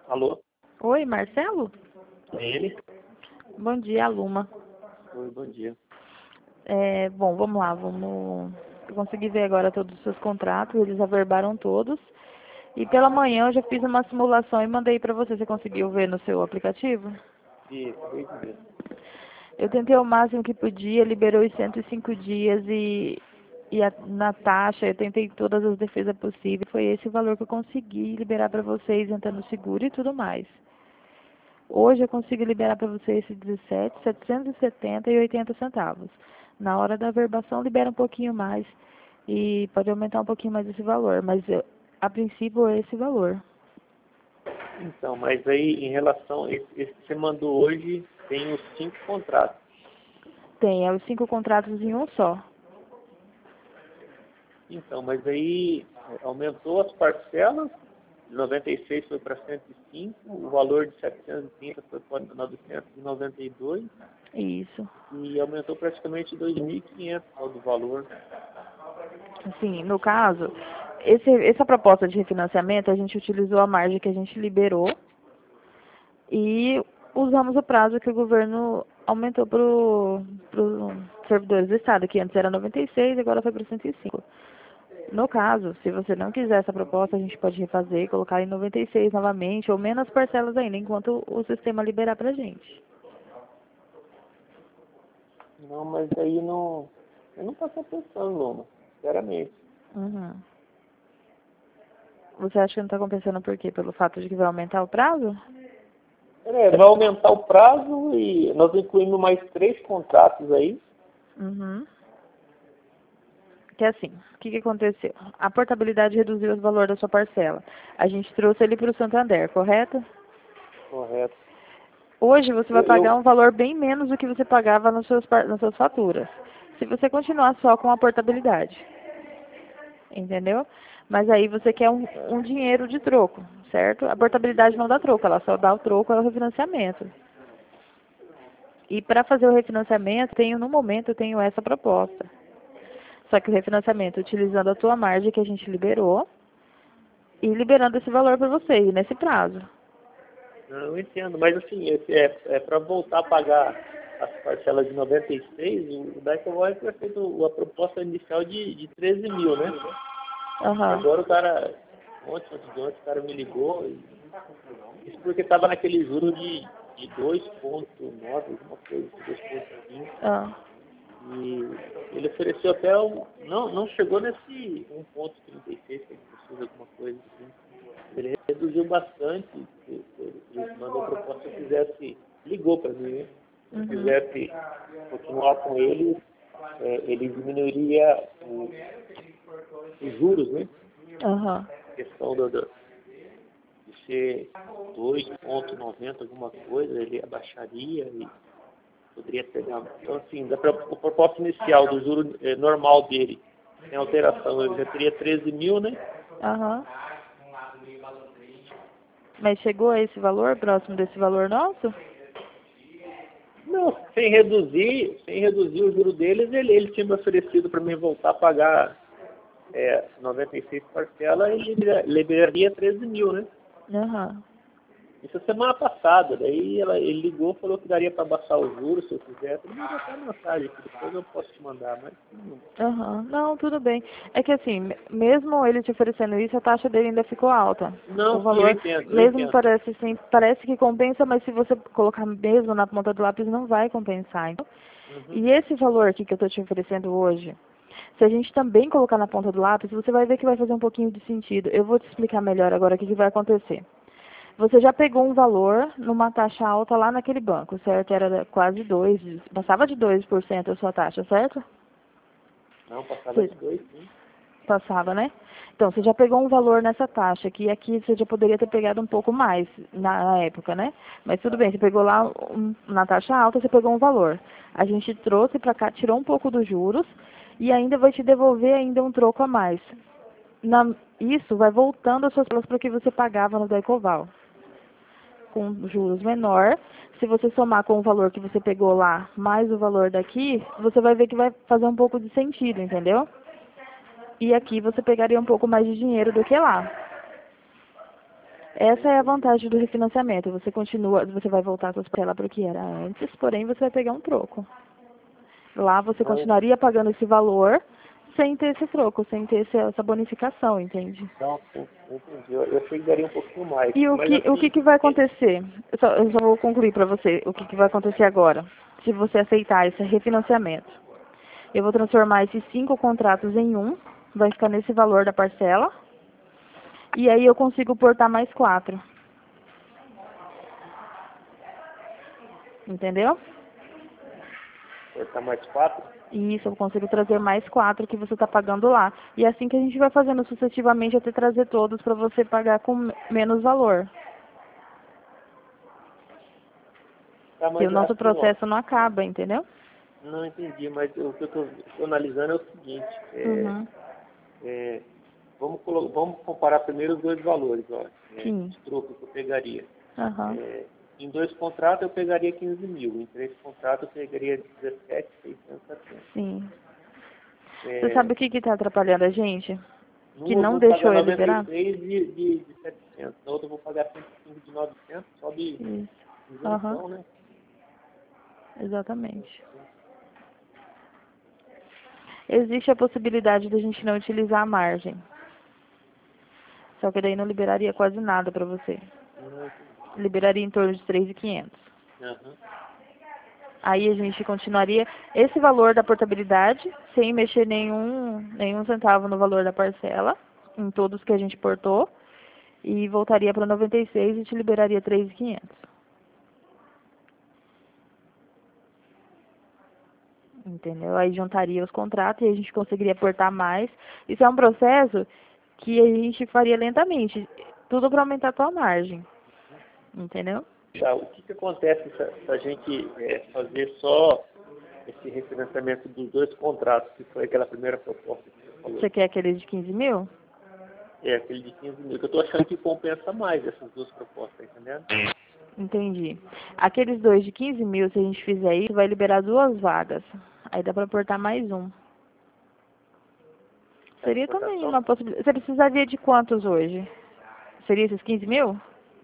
Alô? Oi, Marcelo? É ele? Bom dia, Luma. Oi, bom dia. Bom, vamos lá, Eu consegui ver agora todos os seus contratos, eles averbaram todos. E pela manhã eu já fiz uma simulação e mandei para você. Você conseguiu ver no seu aplicativo? E acabei de ver. Eu tentei o máximo que podia, liberou os 105 dias na taxa, eu tentei todas as defesas possíveis. Foi esse o valor que eu consegui liberar para vocês, entrando no seguro e tudo mais. Hoje eu consigo liberar para você esse 17.770,80 centavos. Na hora da averbação libera um pouquinho mais e pode aumentar um pouquinho mais esse valor, mas a princípio é esse valor. Então, mas aí em relação a esse que você mandou hoje, tem os 5 contratos. Tem, os 5 contratos em um só. Então, mas aí aumentou as parcelas, de 96 foi para 105, o valor de 730 foi para 992 Isso. e aumentou praticamente 2.500 do valor. Assim, no caso, essa proposta de refinanciamento, a gente utilizou a margem que a gente liberou e usamos o prazo que o governo aumentou para os servidores do Estado, que antes era 96, agora foi para 105. No caso, se você não quiser essa proposta, a gente pode refazer e colocar em 96 novamente, ou menos parcelas ainda, enquanto o sistema liberar pra gente. Não, mas aí não, eu não estou pensando, Loma, sinceramente. Uhum. Você acha que não está compensando por quê? Pelo fato de que vai aumentar o prazo? Vai aumentar o prazo e nós incluímos mais 3 contratos aí. Uhum. Que é assim, o que aconteceu? A portabilidade reduziu o valor da sua parcela. A gente trouxe ele para o Santander, correto? Correto. Hoje você vai pagar um valor bem menos do que você pagava nas suas faturas. Se você continuar só com a portabilidade. Entendeu? Mas aí você quer um dinheiro de troco, certo? A portabilidade não dá troco, ela só dá o troco ao refinanciamento. E para fazer o refinanciamento, no momento, eu tenho essa proposta. Só que o refinanciamento, utilizando a tua margem que a gente liberou, e liberando esse valor para você, e nesse prazo. Eu entendo, mas assim, é para voltar a pagar as parcelas de 96, o Daicovoy foi feito a proposta inicial de 13 mil, né? Uhum. Agora o cara, antes de ontem, o cara me ligou, isso porque estava naquele juro de 2,9, alguma coisa, 2,5. Ah. E ele ofereceu até não chegou nesse 1,36 que ele precisa, alguma coisa assim. Ele reduziu bastante. Ele mandou a proposta se eu quisesse, ligou para mim, né? Se eu quisesse continuar com ele, ele diminuiria os juros, né? Uhum. A questão de ser 2,90 alguma coisa, ele abaixaria e poderia pegar. Então, assim, a proposta inicial do juro normal dele, sem alteração, ele já teria 13 mil, né? Uhum. Mas chegou a esse valor, próximo desse valor nosso? Não, sem reduzir o juro deles, ele tinha me oferecido para mim voltar a pagar 96 parcelas e liberaria 13 mil, né? Uhum. Isso semana passada, daí ele ligou, falou que daria para baixar os juros se eu quisesse. Ele mandou até mensagem, que depois eu posso te mandar, mas não. Uhum. Não, tudo bem. É que assim, mesmo ele te oferecendo isso, a taxa dele ainda ficou alta. O Não, sim, eu valor, entendo, eu mesmo entendo. parece assim, parece que compensa, mas se você colocar mesmo na ponta do lápis, não vai compensar. Então, Uhum. e esse valor aqui que eu estou te oferecendo hoje, se a gente também colocar na ponta do lápis, você vai ver que vai fazer um pouquinho de sentido. Eu vou te explicar melhor agora o que vai acontecer. Você já pegou um valor numa taxa alta lá naquele banco, certo? Era quase 2, passava de 2% a sua taxa, certo? Não, passava Você de 2, sim. passava, né? Então, você já pegou um valor nessa taxa, que aqui você já poderia ter pegado um pouco mais na época, né? Mas tudo bem, você pegou lá na taxa alta, você pegou um valor. A gente trouxe para cá, tirou um pouco dos juros e ainda vai te devolver ainda um troco a mais. Isso vai voltando as suas para o que você pagava no Daicoval, com juros menor. Se você somar com o valor que você pegou lá, mais o valor daqui, você vai ver que vai fazer um pouco de sentido, entendeu? E aqui você pegaria um pouco mais de dinheiro do que lá. Essa é a vantagem do refinanciamento. Você continua, você vai voltar suas parcelas para o que era antes, porém você vai pegar um troco. Lá você continuaria pagando esse valor sem ter esse troco, sem ter essa bonificação, entende? Não, sim, entendi. Eu achei que daria um pouquinho mais. E Mas assim, o que vai acontecer? Eu só vou concluir para você o que vai acontecer agora, se você aceitar esse refinanciamento. Eu vou transformar esses 5 contratos em um, vai ficar nesse valor da parcela, e aí eu consigo portar mais 4. Entendeu? cortar mais 4? Isso, eu consigo trazer mais 4 que você está pagando lá. E é assim que a gente vai fazendo sucessivamente até trazer todos para você pagar com menos valor. Tá, E mas o nosso assim, processo não acaba, entendeu? não entendi, mas o que eu estou analisando é o seguinte, Uhum. vamos comparar primeiro os dois valores, ó, Sim. de troco que eu pegaria. Uhum. Em 2 contratos eu pegaria 15 mil, em 3 contratos eu pegaria 17.670. Sim. Você sabe o que está atrapalhando a gente? Que Numa eu não vou deixou pagar eu liberar? 96 de 700, na outra eu vou pagar 105 de 900, só de Isso. Aham. isenção, né? Exatamente. Existe a possibilidade de a gente não utilizar a margem. Só que daí não liberaria quase nada para você. Não, Liberaria em torno de 3.500. aham. Aí a gente continuaria esse valor da portabilidade, sem mexer nenhum centavo no valor da parcela, em todos que a gente portou, e voltaria para 96 e te liberaria 3.500. Entendeu? Aí juntaria os contratos e a gente conseguiria portar mais. Isso é um processo que a gente faria lentamente, tudo para aumentar a tua margem. Entendeu? Tá, o que acontece se a gente fazer só esse refinanciamento dos 2 contratos, que foi aquela primeira proposta que você falou? Você quer aquele de 15 mil? Aquele de 15 mil, que eu estou achando que compensa mais essas 2 propostas, tá entendendo? Entendi. Aqueles 2 de 15 mil, se a gente fizer isso, vai liberar 2 vagas. Aí dá para portar mais um. Seria também Exportação, uma possibilidade. Você precisaria de quantos hoje? Seria esses 15 mil?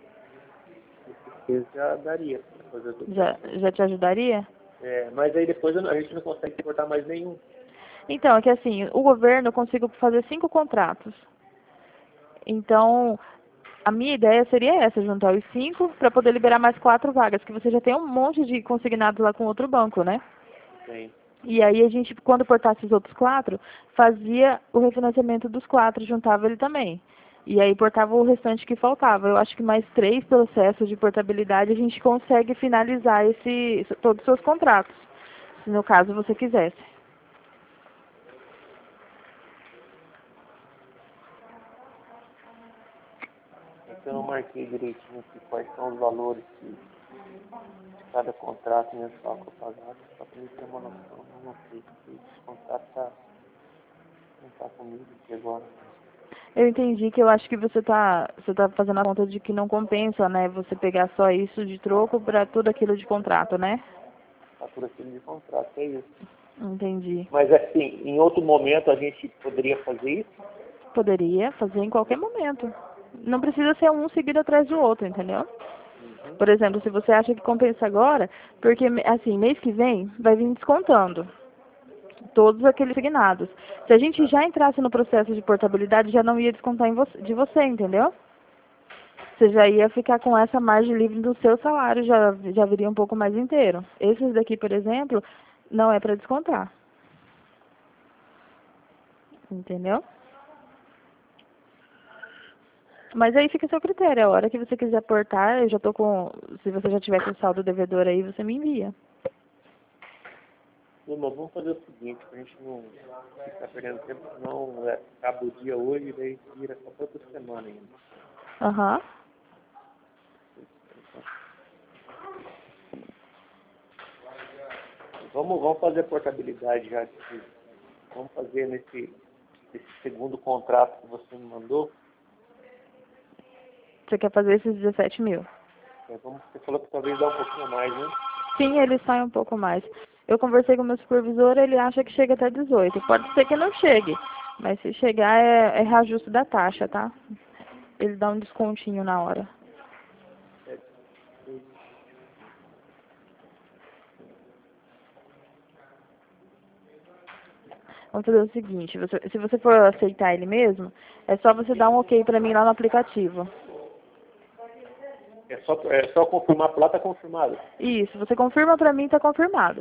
isso já daria para fazer tudo. Já te ajudaria? Mas aí depois a gente não consegue exportar mais nenhum. Então, é que assim, o governo conseguiu fazer 5 contratos. Então, a minha ideia seria essa, juntar os 5 para poder liberar mais 4 vagas, que você já tem um monte de consignados lá com outro banco, né? Sim. E aí a gente, quando portasse os outros 4, fazia o refinanciamento dos 4, juntava ele também. E aí portava o restante que faltava. Eu acho que mais 3 processos de portabilidade a gente consegue finalizar todos os seus contratos, se no caso você quisesse. Então eu marquei direitinho aqui quais são os valores de cada contrato mensal que eu pagava, só para mim ter uma noção. Eu não sei se esse contrato não está comigo aqui agora. Eu entendi que eu acho que você tá fazendo a conta de que não compensa, né? Você pegar só isso de troco para tudo aquilo de contrato, né? Fatura aquilo de contrato, é isso. Entendi. Mas assim, em outro momento a gente poderia fazer isso? Poderia fazer em qualquer momento. Não precisa ser um seguido atrás do outro, entendeu? Por exemplo, se você acha que compensa agora, porque assim, mês que vem vai vir descontando todos aqueles signados. Se a gente já entrasse no processo de portabilidade, já não ia descontar de você, entendeu? Você já ia ficar com essa margem livre do seu salário, já viria um pouco mais inteiro. Esses daqui, por exemplo, não é para descontar. Entendeu? Mas aí fica a seu critério. A hora que você quiser aportar, eu já tô com... Se você já tiver com o saldo devedor aí, você me envia. Irmão, vamos fazer o seguinte, pra gente não ficar perdendo tempo, senão acaba o dia hoje e daí vira só pra outra semana ainda. Aham. Vamos fazer a portabilidade já. Vamos fazer nesse segundo contrato que você me mandou. Você quer fazer esses 17 mil? Você falou que talvez dá um pouquinho mais, né? Sim, ele sai um pouco mais. Eu conversei com o meu supervisor, ele acha que chega até 18. Pode ser que não chegue, mas se chegar é reajuste da taxa, tá? Ele dá um descontinho na hora. Vamos fazer o seguinte, se você for aceitar ele mesmo, é só você dar um ok pra mim lá no aplicativo. É só confirmar por lá, tá confirmado. Isso, você confirma pra mim, tá confirmado.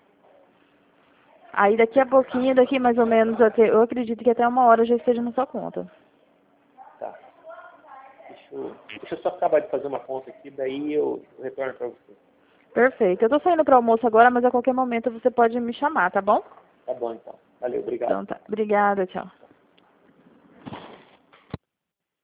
Aí daqui a pouquinho, daqui mais ou menos, eu acredito que até 1 hora já esteja na sua conta. Tá. Deixa eu só acabar de fazer uma conta aqui, daí eu retorno pra você. Perfeito. Eu tô saindo para almoço agora, mas a qualquer momento você pode me chamar, tá bom? Tá bom, então. Valeu, obrigado. Então tá. Obrigada, tchau.